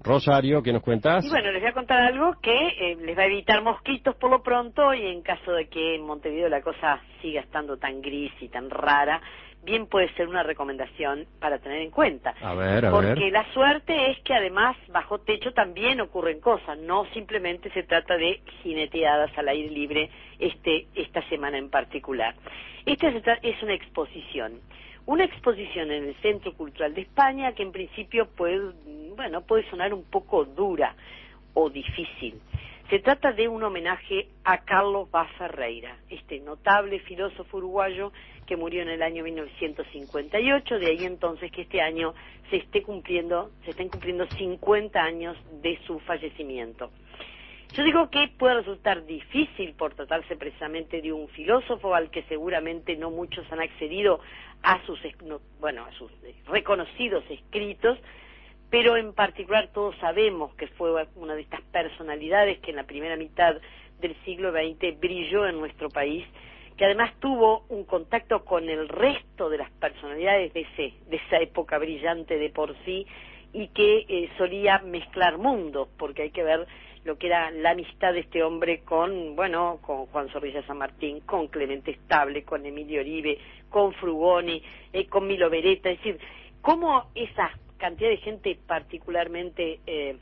Rosario, ¿qué nos cuentas? Y bueno, les voy a contar algo que les va a evitar mosquitos por lo pronto, y en caso de que en Montevideo la cosa siga estando tan gris y tan rara, bien puede ser una recomendación para tener en cuenta. A ver. Porque la suerte es que además bajo techo también ocurren cosas, no simplemente se trata de jineteadas al aire libre esta semana en particular. Esta es una exposición. Una exposición en el Centro Cultural de España que en principio puede sonar un poco dura o difícil. Se trata de un homenaje a Carlos Vaz Ferreira, este notable filósofo uruguayo que murió en el año 1958, de ahí entonces que este año se estén cumpliendo 50 años de su fallecimiento. Yo digo que puede resultar difícil por tratarse precisamente de un filósofo al que seguramente no muchos han accedido a sus reconocidos escritos, pero en particular todos sabemos que fue una de estas personalidades que en la primera mitad del siglo XX brilló en nuestro país, que además tuvo un contacto con el resto de las personalidades de esa época brillante de por sí, y que solía mezclar mundos, porque hay que ver lo que era la amistad de este hombre con Juan Zorrilla San Martín, con Clemente Estable, con Emilio Oribe, con Frugoni, con Milo Beretta, es decir, cómo esa cantidad de gente particularmente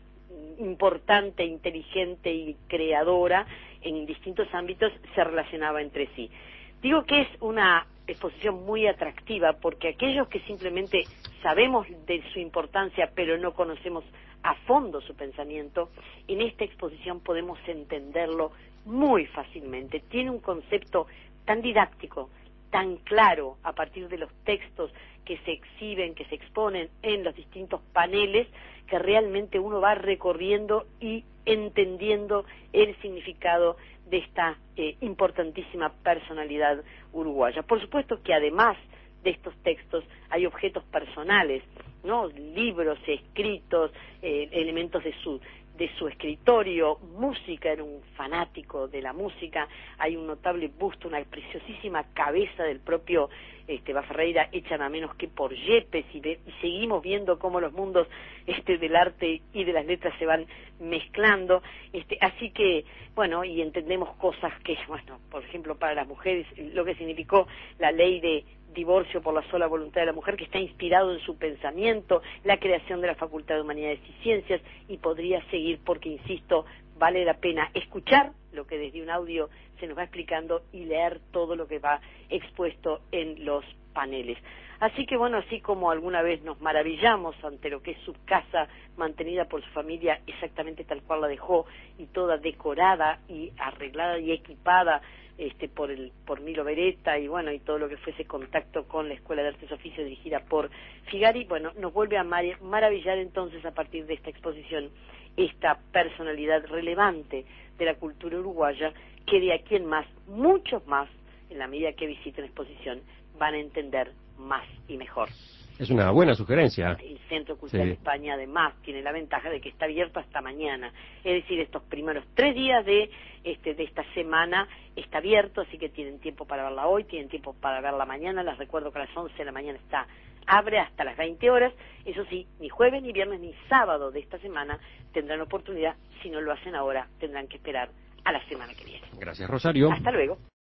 importante, inteligente y creadora en distintos ámbitos se relacionaba entre sí. Digo que es una exposición muy atractiva porque aquellos que simplemente sabemos de su importancia pero no conocemos a fondo su pensamiento, en esta exposición podemos entenderlo muy fácilmente. Tiene un concepto tan didáctico, tan claro a partir de los textos que se exhiben, que se exponen en los distintos paneles, que realmente uno va recorriendo y entendiendo el significado de esta importantísima personalidad uruguaya. Por supuesto que además de estos textos hay objetos personales, ¿no? Libros escritos, elementos de su escritorio, música, era un fanático de la música, hay un notable busto, una preciosísima cabeza del propio Vaz Ferreira, hecha nada menos que por Yepes, y seguimos viendo cómo los mundos del arte y de las letras se van mezclando, así que, y entendemos cosas que, por ejemplo, para las mujeres, lo que significó la ley de divorcio por la sola voluntad de la mujer, que está inspirado en su pensamiento, la creación de la Facultad de Humanidades y Ciencias, y podría seguir porque, insisto, vale la pena escuchar lo que desde un audio se nos va explicando y leer todo lo que va expuesto en los paneles. Así que así como alguna vez nos maravillamos ante lo que es su casa mantenida por su familia exactamente tal cual la dejó, y toda decorada y arreglada y equipada por Milo Beretta, y todo lo que fue ese contacto con la Escuela de Artes y Oficios dirigida por Figari, nos vuelve a maravillar entonces a partir de esta exposición esta personalidad relevante de la cultura uruguaya, que de aquí en más, muchos más, en la medida que visiten la exposición, van a entender más y mejor. Es una buena sugerencia. El Centro Cultural de España además tiene la ventaja de que está abierto hasta mañana, es decir, estos primeros 3 días de esta semana está abierto, así que tienen tiempo para verla hoy, tienen tiempo para verla mañana. Les recuerdo que a las 11 de la mañana abre hasta las 20 horas, eso sí, ni jueves, ni viernes, ni sábado de esta semana tendrán oportunidad. Si no lo hacen ahora, tendrán que esperar a la semana que viene. Gracias, Rosario. Hasta luego.